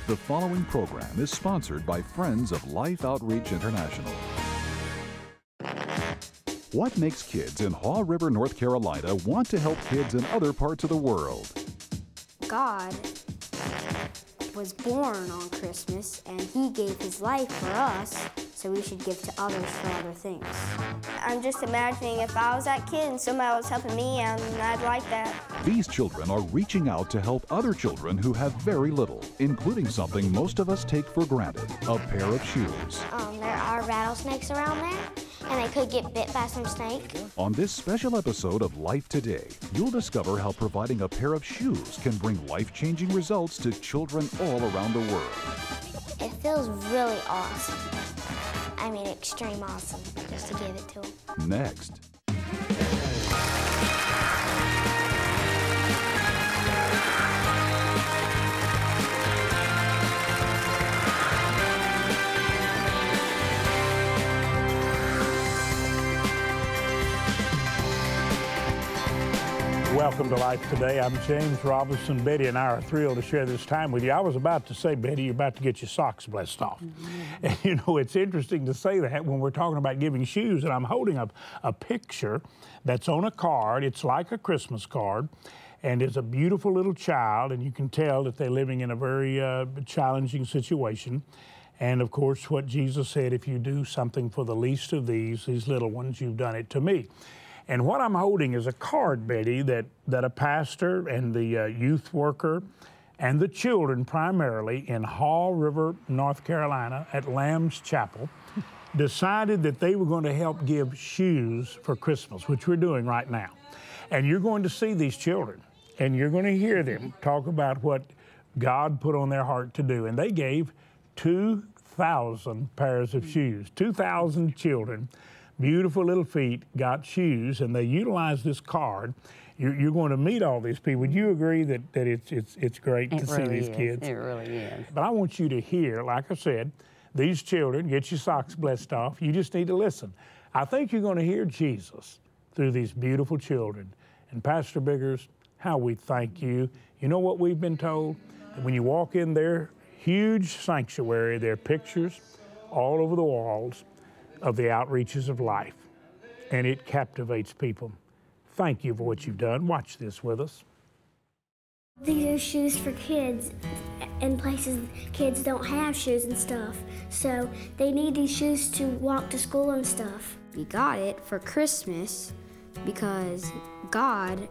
The following program is sponsored by Friends of Life Outreach International. What makes kids in Haw River, North Carolina want to help kids in other parts of the world? God was born on Christmas, and He gave His life for us, so we should give to others for other things. I'm just imagining if I was that kid and somebody was helping me out, and I'd like that. These children are reaching out to help other children who have very little, including something most of us take for granted, a pair of shoes. There are rattlesnakes around there, and I could get bit by some snake. On this special episode of Life Today, you'll discover how providing a pair of shoes can bring life-changing results to children all around the world. It feels really awesome. I mean, extreme awesome, just to give it to them. Next. Welcome to Life Today. I'm James Robinson. Betty and I are thrilled to share this time with you. I was about to say, Betty, you're about to get your socks blessed off. And you know, it's interesting to say that when we're talking about giving shoes, and I'm holding up a picture that's on a card. It's like a Christmas card, and it's a beautiful little child, and you can tell that they're living in a very challenging situation. And of course, what Jesus said, if you do something for the least of these little ones, you've done it to me. And what I'm holding is a card, Betty, that a pastor and the youth worker and the children primarily in Haw River, North Carolina at Lamb's Chapel decided that they were going to help give shoes for Christmas, which we're doing right now. And you're going to see these children, and you're going to hear them talk about what God put on their heart to do. And they gave 2,000 pairs of shoes, 2,000 children. Beautiful little feet got shoes, and they utilized this card. You're going to meet all these people. Would you agree that it's great to see these kids? It really is. But I want you to hear, like I said, these children, get your socks blessed off. You just need to listen. I think you're going to hear Jesus through these beautiful children. And Pastor Biggers, how we thank you. You know what we've been told? That when you walk in their huge sanctuary, there are pictures all over the walls of the outreaches of life, and it captivates people. Thank you for what you've done. Watch this with us. These are shoes for kids in places kids don't have shoes and stuff, so they need these shoes to walk to school and stuff. We got it for Christmas because God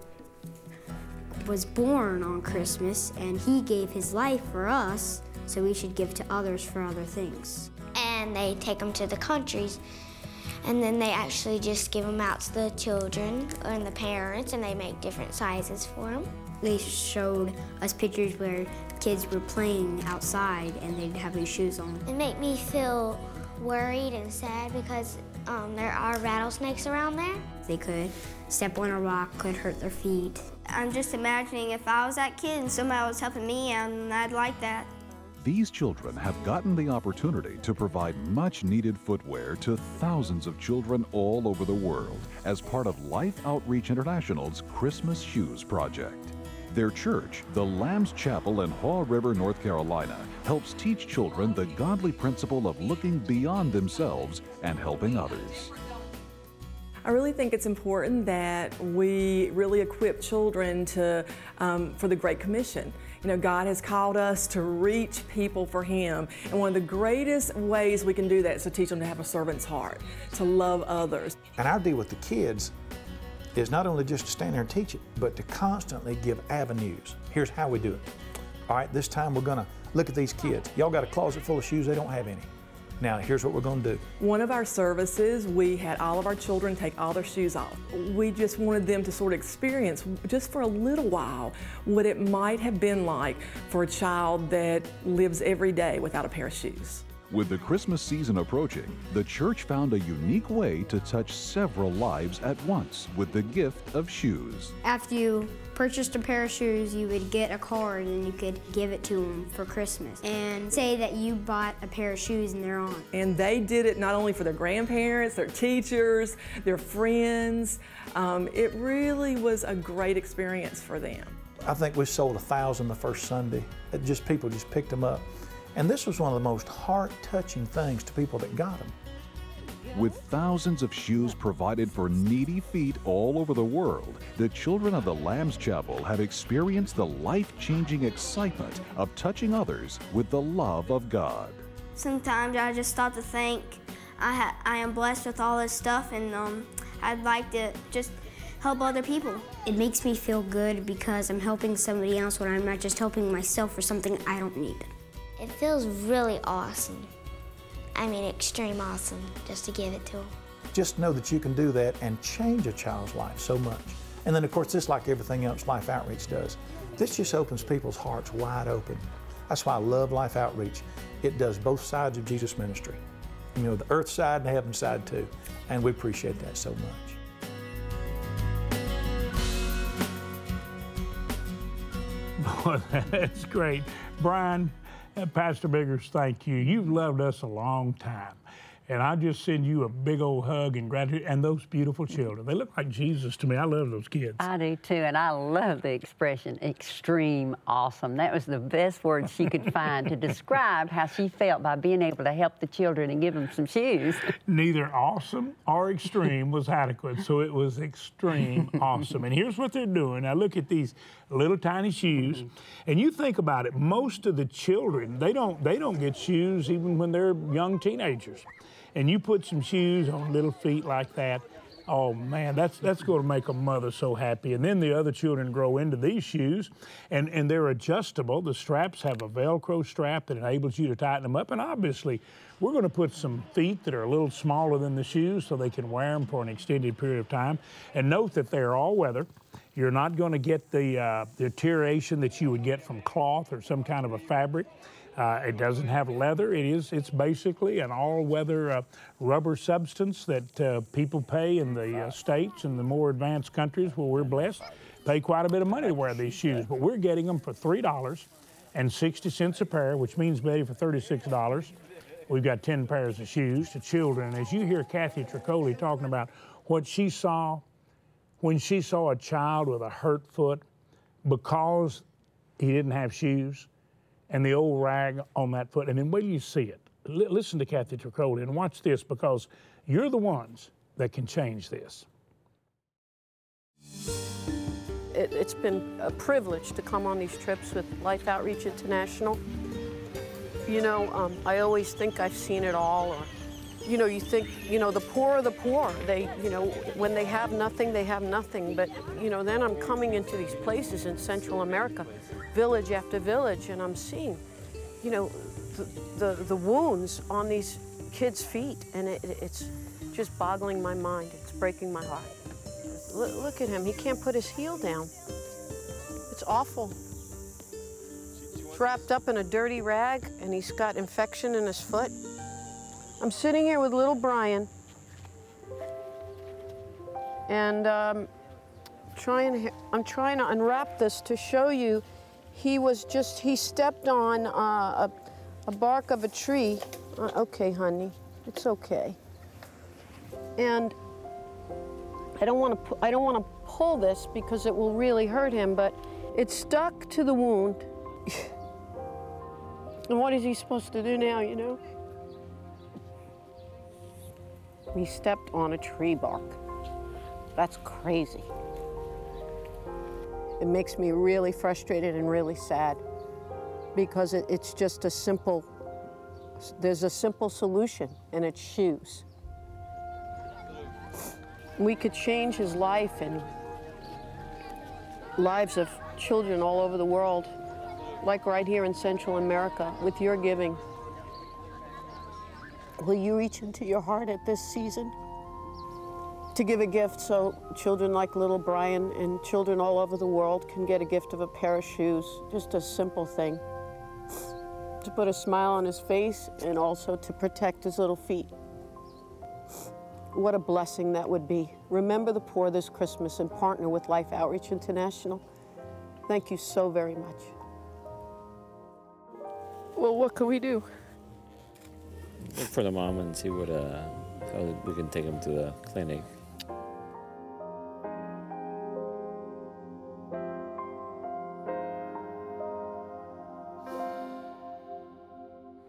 was born on Christmas, and He gave His life for us, so we should give to others for other things. And they take them to the countries, and then they actually just give them out to the children and the parents, and they make different sizes for them. They showed us pictures where kids were playing outside and they'd have these shoes on. It made me feel worried and sad because there are rattlesnakes around there. They could step on a rock, could hurt their feet. I'm just imagining if I was that kid and somebody was helping me out, and I'd like that. These children have gotten the opportunity to provide much-needed footwear to thousands of children all over the world as part of Life Outreach International's Christmas Shoes Project. Their church, the Lamb's Chapel in Haw River, North Carolina, helps teach children the godly principle of looking beyond themselves and helping others. I really think it's important that we really equip children for the Great Commission. You know, God has called us to reach people for Him. And one of the greatest ways we can do that is to teach them to have a servant's heart, to love others. And our deal with the kids is not only just to stand there and teach it, but to constantly give avenues. Here's how we do it. All right, this time we're gonna look at these kids. Y'all got a closet full of shoes, they don't have any. Now, here's what we're going to do. One of our services, we had all of our children take all their shoes off. We just wanted them to sort of experience, just for a little while, what it might have been like for a child that lives every day without a pair of shoes. With the Christmas season approaching, the church found a unique way to touch several lives at once with the gift of shoes. After you purchased a pair of shoes, you would get a card and you could give it to them for Christmas and say that you bought a pair of shoes and they're on. And they did it not only for their grandparents, their teachers, their friends. It really was a great experience for them. I think we sold 1,000 the first Sunday. People just picked them up. And this was one of the most heart-touching things to people that got them. With thousands of shoes provided for needy feet all over the world, the children of the Lamb's Chapel have experienced the life-changing excitement of touching others with the love of God. Sometimes I just stop to think I am blessed with all this stuff, and I'd like to just help other people. It makes me feel good because I'm helping somebody else when I'm not just helping myself for something I don't need. It feels really awesome. I mean, extreme awesome, just to give it to them. Just know that you can do that and change a child's life so much. And then, of course, this, like everything else Life Outreach does, this just opens people's hearts wide open. That's why I love Life Outreach. It does both sides of Jesus ministry. You know, the earth side and the heaven side too. And we appreciate that so much. Boy, that's great. Brian, Pastor Biggers, thank you. You've loved us a long time. And I just send you a big old hug and gratitude. And those beautiful children, they look like Jesus to me. I love those kids. I do too, and I love the expression extreme awesome. That was the best word she could find to describe how she felt by being able to help the children and give them some shoes. Neither awesome or extreme was adequate, so it was extreme awesome. And here's what they're doing. Now look at these little tiny shoes. And you think about it, most of the children, they don't get shoes even when they're young teenagers. And you put some shoes on little feet like that, oh man, that's going to make a mother so happy. And then the other children grow into these shoes, and they're adjustable. The straps have a Velcro strap that enables you to tighten them up. And obviously, we're going to put some feet that are a little smaller than the shoes so they can wear them for an extended period of time. And note that they're all weather. You're not going to get the deterioration that you would get from cloth or some kind of a fabric. It doesn't have leather. It's basically an all-weather rubber substance that people pay in the States and the more advanced countries where we're blessed, pay quite a bit of money to wear these shoes. But we're getting them for $3.60 a pair, which means, Betty, for $36, we've got 10 pairs of shoes to children. And as you hear Kathy Tricoli talking about what she saw when she saw a child with a hurt foot because he didn't have shoes, and the old rag on that foot, and then wait till you see it. Listen to Kathy Tricoli and watch this, because you're the ones that can change this. It's been a privilege to come on these trips with Life Outreach International. You know, I always think I've seen it all, or, you know, you think, you know, the poor are the poor. They, you know, when they have nothing, they have nothing. But, you know, then I'm coming into these places in Central America, village after village, and I'm seeing, you know, the wounds on these kids' feet, and it's just boggling my mind. It's breaking my heart. Look at him. He can't put his heel down. It's awful. He's wrapped up in a dirty rag, and he's got infection in his foot. I'm sitting here with little Brian, and I'm trying to unwrap this to show you. He stepped on a bark of a tree. Okay, honey, it's okay. And I don't want to pull this because it will really hurt him, but it stuck to the wound. And what is he supposed to do now, you know? He stepped on a tree bark. That's crazy. It makes me really frustrated and really sad, because it's just there's a simple solution, and it's shoes. We could change his life and lives of children all over the world, like right here in Central America, with your giving. Will you reach into your heart at this season to give a gift so children like little Brian and children all over the world can get a gift of a pair of shoes? Just a simple thing to put a smile on his face and also to protect his little feet. What a blessing that would be. Remember the poor this Christmas and partner with Life Outreach International. Thank you so very much. Well, what can we do? Look for the mom and see how we can take him to the clinic.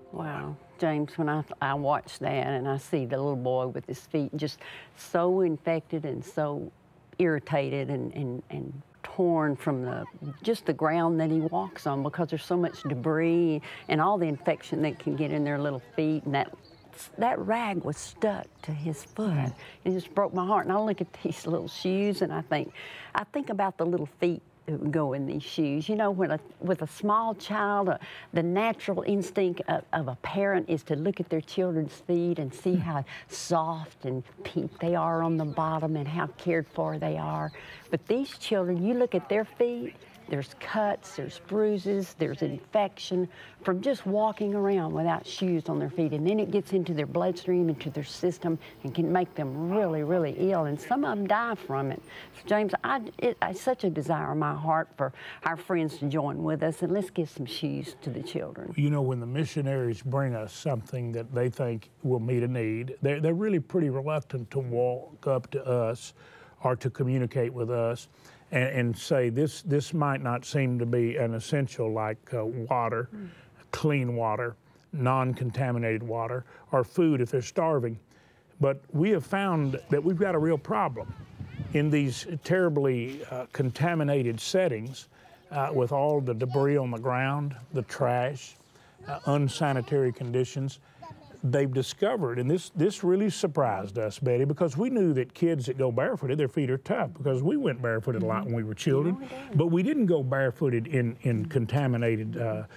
Wow. James, when I watch that and I see the little boy with his feet just so infected and so irritated and torn from just the ground that he walks on, because there's so much debris and all the infection that can get in their little feet, and that rag was stuck to his foot. It just broke my heart. And I look at these little shoes and I think about the little feet that would go in these shoes. You know, with a small child, the natural instinct of a parent is to look at their children's feet and see how soft and pink they are on the bottom and how cared for they are. But these children, you look at their feet, there's cuts, there's bruises, there's infection from just walking around without shoes on their feet. And then it gets into their bloodstream, into their system, and can make them really, really ill. And some of them die from it. So James, I such a desire in my heart for our friends to join with us, and let's give some shoes to the children. You know, when the missionaries bring us something that they think will meet a need, they're really pretty reluctant to walk up to us or to communicate with us and say this might not seem to be an essential, like water, clean water, non-contaminated water, or food if they're starving. But we have found that we've got a real problem in these terribly contaminated settings with all the debris on the ground, the trash, unsanitary conditions. They've discovered, and this really surprised us, Betty, because we knew that kids that go barefooted, their feet are tough, because we went barefooted a lot when we were children, but we didn't go barefooted in contaminated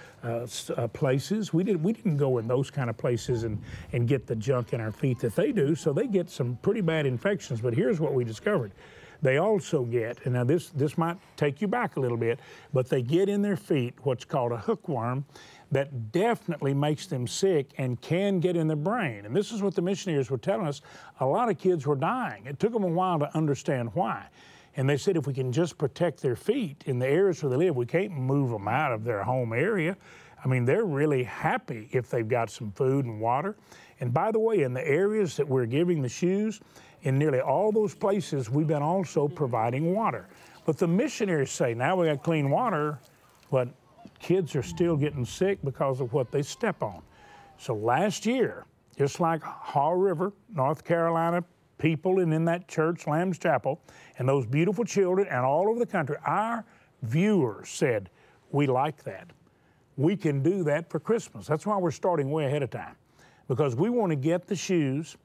places. We didn't go in those kind of places and get the junk in our feet that they do, so they get some pretty bad infections. But here's what we discovered. They also get, and now this might take you back a little bit, but they get in their feet what's called a hookworm that definitely makes them sick and can get in their brain. And this is what the missionaries were telling us. A lot of kids were dying. It took them a while to understand why. And they said if we can just protect their feet in the areas where they live, we can't move them out of their home area. I mean, they're really happy if they've got some food and water. And by the way, in the areas that we're giving the shoes, in nearly all those places, we've been also providing water. But the missionaries say, now we got clean water, but kids are still getting sick because of what they step on. So last year, just like Haw River, North Carolina, people and in that church, Lamb's Chapel, and those beautiful children and all over the country, our viewers said, we like that. We can do that for Christmas. That's why we're starting way ahead of time, because we want to get the shoes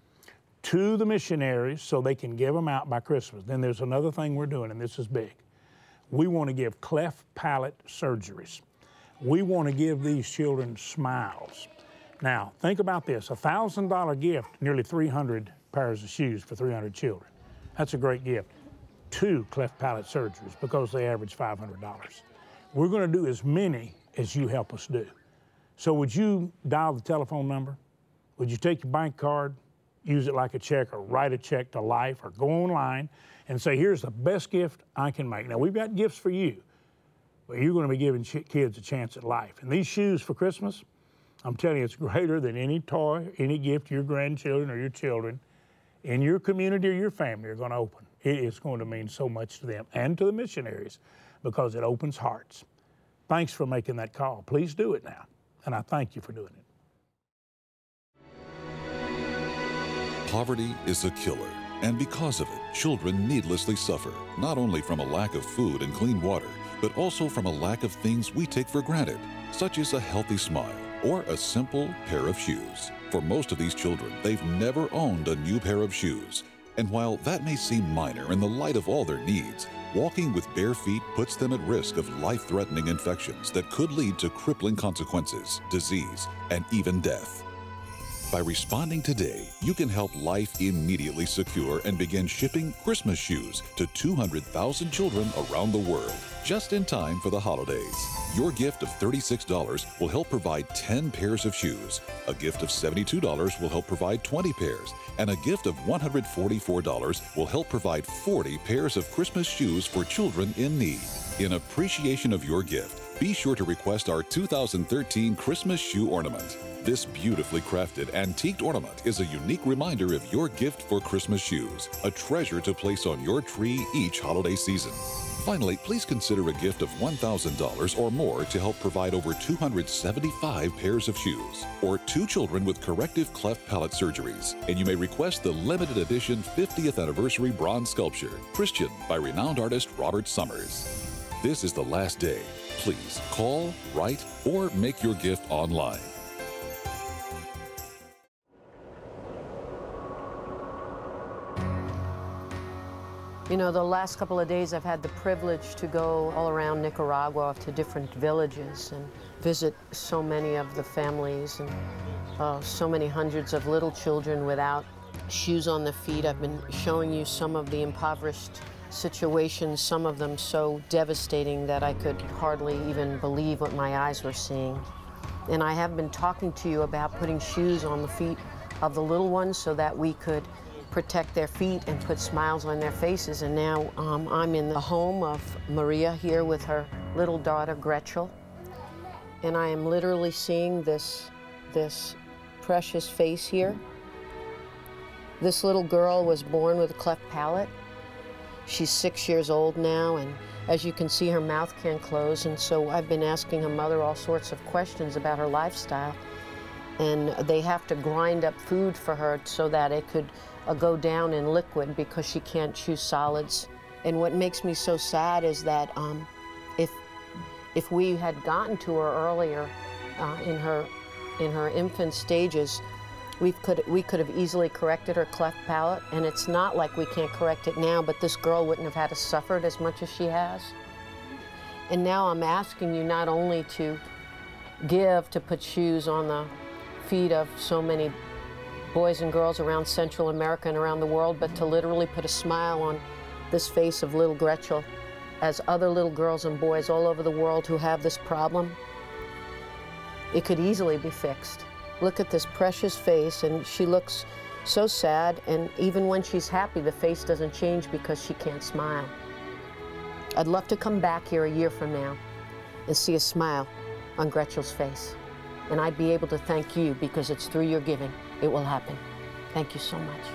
to the missionaries so they can give them out by Christmas. Then there's another thing we're doing, and this is big. We want to give cleft palate surgeries. We want to give these children smiles. Now, think about this, a $1,000 gift, nearly 300 pairs of shoes for 300 children. That's a great gift. 2 cleft palate surgeries, because they average $500. We're going to do as many as you help us do. So would you dial the telephone number? Would you take your bank card, use it like a check, or write a check to Life, or go online and say, here's the best gift I can make. Now, we've got gifts for you, but you're going to be giving kids a chance at life. And these shoes for Christmas, I'm telling you, it's greater than any toy, any gift your grandchildren or your children in your community or your family are going to open. It is going to mean so much to them and to the missionaries, because it opens hearts. Thanks for making that call. Please do it now, and I thank you for doing it. Poverty is a killer, and because of it, children needlessly suffer, not only from a lack of food and clean water, but also from a lack of things we take for granted, such as a healthy smile or a simple pair of shoes. For most of these children, they've never owned a new pair of shoes. And while that may seem minor in the light of all their needs, walking with bare feet puts them at risk of life-threatening infections that could lead to crippling consequences, disease, and even death. By responding today, you can help Life immediately secure and begin shipping Christmas shoes to 200,000 children around the world, just in time for the holidays. Your gift of $36 will help provide 10 pairs of shoes. A gift of $72 will help provide 20 pairs. And a gift of $144 will help provide 40 pairs of Christmas shoes for children in need. In appreciation of your gift, be sure to request our 2013 Christmas shoe ornament. This beautifully crafted antiqued ornament is a unique reminder of your gift for Christmas shoes, a treasure to place on your tree each holiday season. Finally, please consider a gift of $1,000 or more to help provide over 275 pairs of shoes, or 2 children with corrective cleft palate surgeries. And you may request the limited edition 50th anniversary bronze sculpture, Christian, by renowned artist Robert Summers. This is the last day. Please call, write, or make your gift online. You know, the last couple of days I've had the privilege to go all around Nicaragua to different villages and visit so many of the families and so many hundreds of little children without shoes on their feet. I've been showing you some of the impoverished situations, some of them so devastating that I could hardly even believe what my eyes were seeing. And I have been talking to you about putting shoes on the feet of the little ones so that we could protect their feet and put smiles on their faces. And now I'm in the home of Maria here with her little daughter, Gretchen. And I am literally seeing this precious face here. This little girl was born with a cleft palate. She's 6 years old now, and as you can see, her mouth can't close. And so I've been asking her mother all sorts of questions about her lifestyle. And they have to grind up food for her so that it could go down in liquid because she can't chew solids. And what makes me so sad is that if we had gotten to her earlier in her infant stages, we could have easily corrected her cleft palate. And it's not like we can't correct it now, but this girl wouldn't have had to suffer as much as she has. And now I'm asking you not only to put shoes on the feet of so many boys and girls around Central America and around the world, but to literally put a smile on this face of little Gretchen, as other little girls and boys all over the world who have this problem, it could easily be fixed. Look at this precious face, and she looks so sad, and even when she's happy, the face doesn't change because she can't smile. I'd love to come back here a year from now and see a smile on Gretchen's face. And I'd be able to thank you because it's through your giving it will happen. Thank you so much.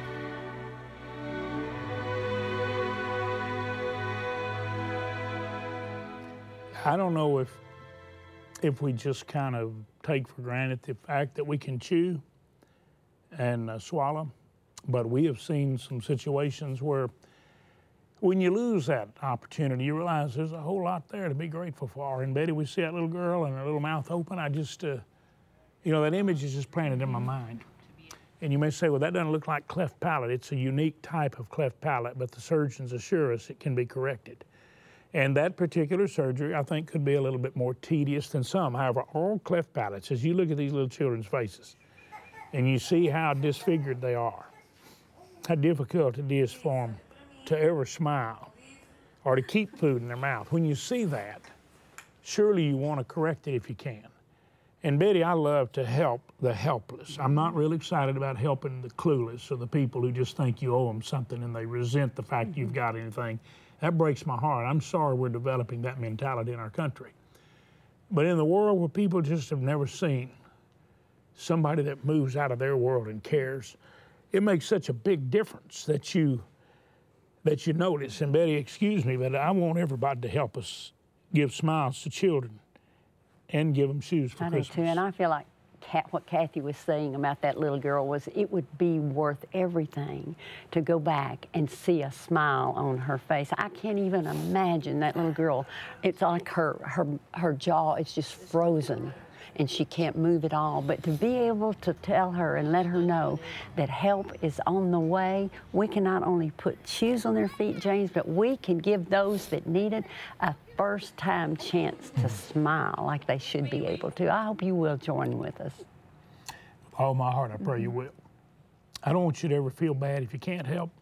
I don't know if we just kind of take for granted the fact that we can chew and swallow, but we have seen some situations where when you lose that opportunity, you realize there's a whole lot there to be grateful for. And Betty, we see that little girl and her little mouth open. I just, you know, that image is just planted in my mind. And you may say, well, that doesn't look like cleft palate. It's a unique type of cleft palate, but the surgeons assure us it can be corrected. And that particular surgery, I think, could be a little bit more tedious than some. However, all cleft palates, as you look at these little children's faces, and you see how disfigured they are, how difficult it is for them to ever smile or to keep food in their mouth. When you see that, surely you want to correct it if you can. And Betty, I love to help the helpless. I'm not really excited about helping the clueless or the people who just think you owe them something and they resent the fact you've got anything. That breaks my heart. I'm sorry we're developing that mentality in our country. But in the world where people just have never seen somebody that moves out of their world and cares, it makes such a big difference that you notice. And Betty, excuse me, but I want everybody to help us give smiles to children and give them shoes for Christmas. I do too, and I feel like what Kathy was saying about that little girl was it would be worth everything to go back and see a smile on her face. I can't even imagine that little girl. It's like her jaw is just frozen and she can't move at all. But to be able to tell her and let her know that help is on the way, we can not only put shoes on their feet, James, but we can give those that need it a first-time chance to smile like they should be able to. I hope you will join with us. With all my heart, I pray you will. I don't want you to ever feel bad if you can't help.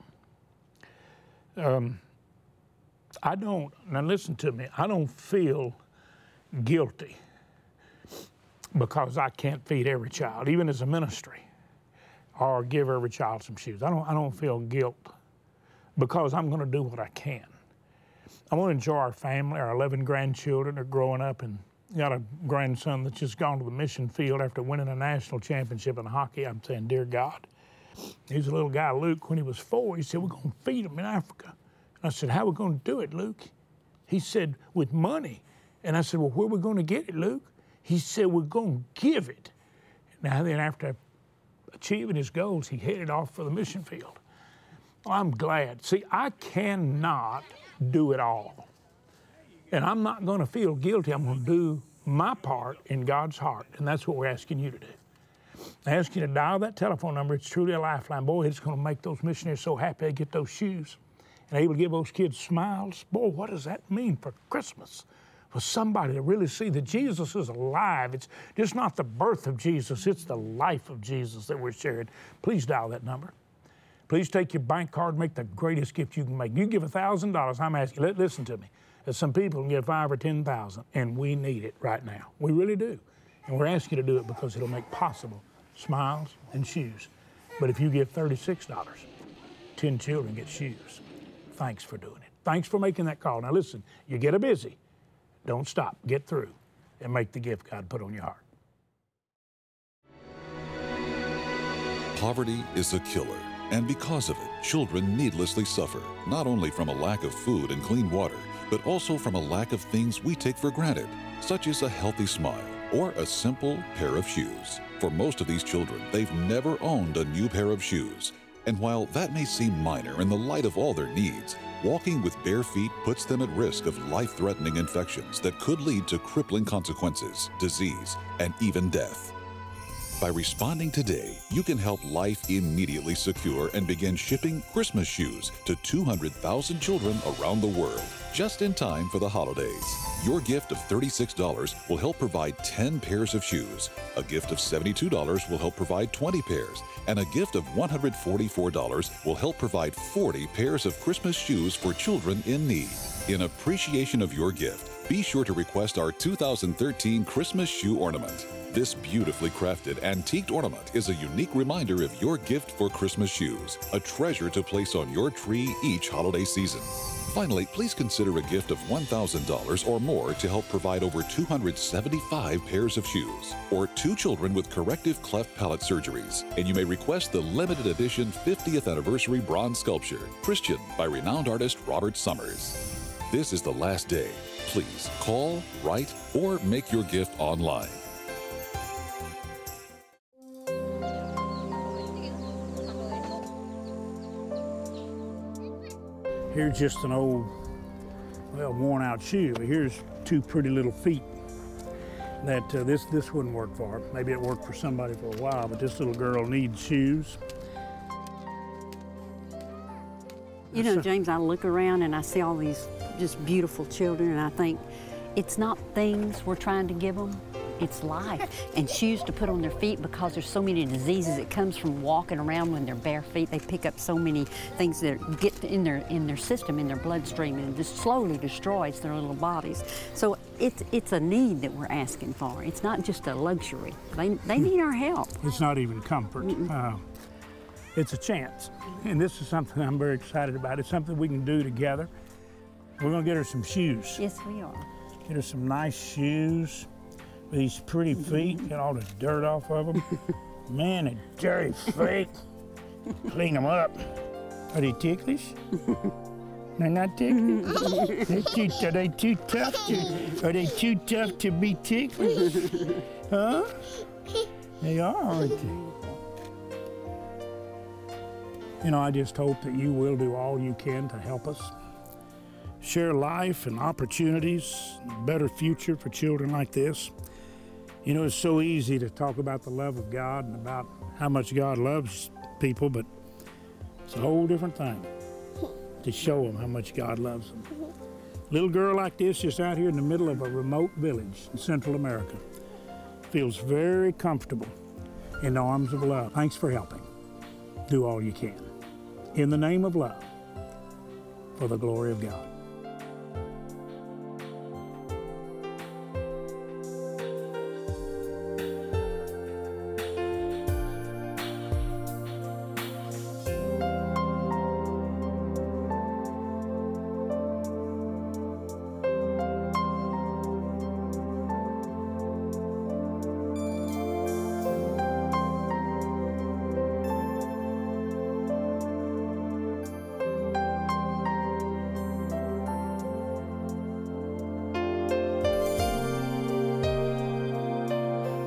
I don't, now listen to me, I don't feel guilty because I can't feed every child, even as a ministry, or give every child some shoes. I don't feel guilt because I'm going to do what I can. I want to enjoy our family. Our 11 grandchildren are growing up, and got a grandson that's just gone to the mission field after winning a national championship in hockey. I'm saying, dear God, he's a little guy, Luke, when he was 4, he said, we're going to feed him in Africa. I said, how are we going to do it, Luke? He said, with money. And I said, well, where are we going to get it, Luke? He said, we're going to give it. Now then, after achieving his goals, he headed off for the mission field. Well, I'm glad. See, I cannot do it all. And I'm not going to feel guilty. I'm going to do my part in God's heart, and that's what we're asking you to do. I ask you to dial that telephone number. It's truly a lifeline. Boy, it's going to make those missionaries so happy they get those shoes and able to give those kids smiles. Boy, what does that mean for Christmas? For somebody to really see that Jesus is alive. It's just not the birth of Jesus, it's the life of Jesus that we're sharing. Please dial that number. Please take your bank card and make the greatest gift you can make. You give $1,000, I'm asking you, listen to me. There's some people can give $5,000 or $10,000, and we need it right now. We really do. And we're asking you to do it because it'll make possible smiles and shoes. But if you give $36, 10 children get shoes. Thanks for doing it. Thanks for making that call. Now listen, you get a busy. Don't stop. Get through and make the gift God put on your heart. Poverty is a killer, and because of it, children needlessly suffer, not only from a lack of food and clean water, but also from a lack of things we take for granted, such as a healthy smile or a simple pair of shoes. For most of these children, they've never owned a new pair of shoes. And while that may seem minor in the light of all their needs, walking with bare feet puts them at risk of life-threatening infections that could lead to crippling consequences, disease, and even death. By responding today, you can help Life immediately secure and begin shipping Christmas shoes to 200,000 children around the world, just in time for the holidays. Your gift of $36 will help provide 10 pairs of shoes. A gift of $72 will help provide 20 pairs. And a gift of $144 will help provide 40 pairs of Christmas shoes for children in need. In appreciation of your gift, be sure to request our 2013 Christmas shoe ornament. This beautifully crafted antiqued ornament is a unique reminder of your gift for Christmas shoes, a treasure to place on your tree each holiday season. Finally, please consider a gift of $1,000 or more to help provide over 275 pairs of shoes, or 2 children with corrective cleft palate surgeries. And you may request the limited edition 50th anniversary bronze sculpture, Christian, by renowned artist Robert Summers. This is the last day. Please call, write, or make your gift online. Here's just an old, well, worn out shoe. Here's 2 pretty little feet that this wouldn't work for. Maybe it worked for somebody for a while, but this little girl needs shoes. You know, James, I look around and I see all these just beautiful children, and I think it's not things we're trying to give them, it's life and shoes to put on their feet, because there's so many diseases. It comes from walking around when they're bare feet. They pick up so many things that get in their system, in their bloodstream, and it just slowly destroys their little bodies. So it's a need that we're asking for. It's not just a luxury. They need our help. It's not even comfort. It's a chance. And this is something I'm very excited about. It's something we can do together. We're gonna get her some shoes. Yes, we are. Get her some nice shoes with these pretty feet, get all the dirt off of them. Man, the dirty feet. Clean them up. Are they ticklish? They're not ticklish? Are they too tough to be ticklish? Huh? They are, aren't they? You know, I just hope that you will do all you can to help us share life and opportunities, a better future for children like this. You know, it's so easy to talk about the love of God and about how much God loves people, but it's a whole different thing to show them how much God loves them. A little girl like this, just out here in the middle of a remote village in Central America, feels very comfortable in the arms of love. Thanks for helping. Do all you can. In the name of love, for the glory of God.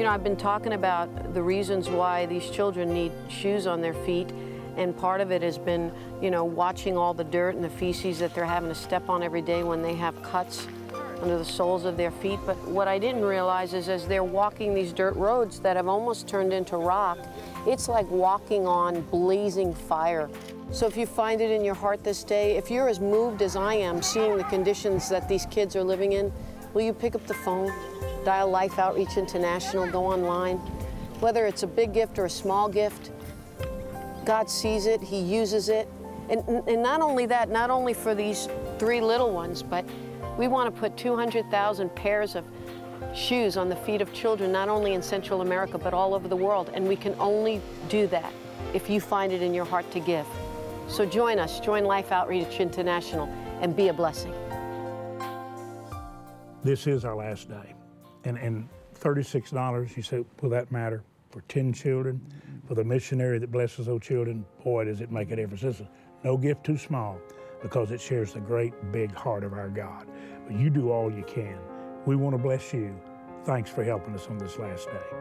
You know, I've been talking about the reasons why these children need shoes on their feet, and part of it has been, you know, watching all the dirt and the feces that they're having to step on every day when they have cuts under the soles of their feet. But what I didn't realize is as they're walking these dirt roads that have almost turned into rock, it's like walking on blazing fire. So if you find it in your heart this day, if you're as moved as I am seeing the conditions that these kids are living in, will you pick up the phone, dial Life Outreach International, go online? Whether it's a big gift or a small gift, God sees it, He uses it. And not only that, not only for these 3 little ones, but we want to put 200,000 pairs of shoes on the feet of children, not only in Central America, but all over the world. And we can only do that if you find it in your heart to give. So join us, join Life Outreach International, and be a blessing. This is our last day. And $36, you say, will that matter? For 10 children, for the missionary that blesses those children, boy, does it make a difference. This is no gift too small, because it shares the great big heart of our God. But you do all you can. We want to bless you. Thanks for helping us on this last day.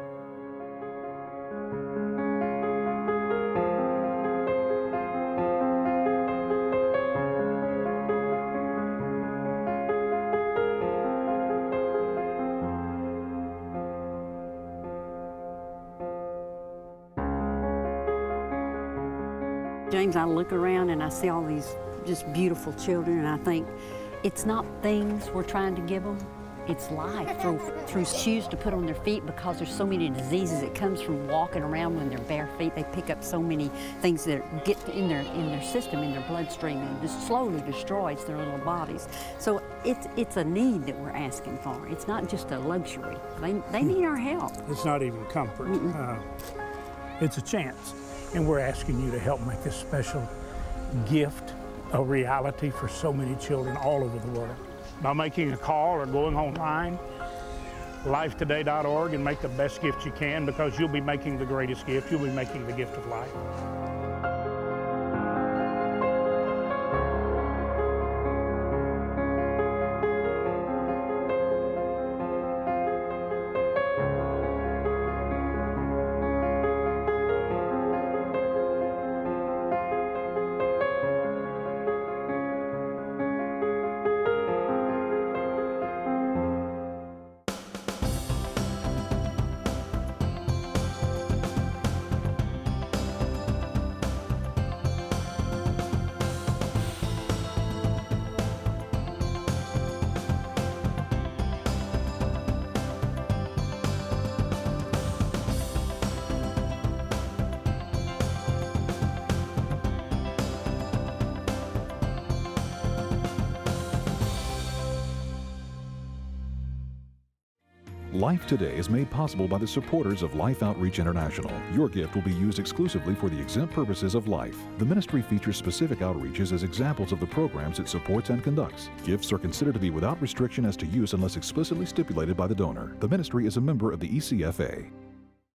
James, I look around and I see all these just beautiful children, and I think it's not things we're trying to give them, it's life through shoes to put on their feet, because there's so many diseases that comes from walking around when they're bare feet. They pick up so many things that get in their system, in their bloodstream, and just slowly destroys their little bodies. So it's a need that we're asking for. It's not just a luxury. They need our help. It's not even comfort. It's a chance. And we're asking you to help make this special gift a reality for so many children all over the world. By making a call or going online, lifetoday.org, and make the best gift you can, because you'll be making the greatest gift. You'll be making the gift of life. Life Today is made possible by the supporters of Life Outreach International. Your gift will be used exclusively for the exempt purposes of life. The ministry features specific outreaches as examples of the programs it supports and conducts. Gifts are considered to be without restriction as to use unless explicitly stipulated by the donor. The ministry is a member of the ECFA.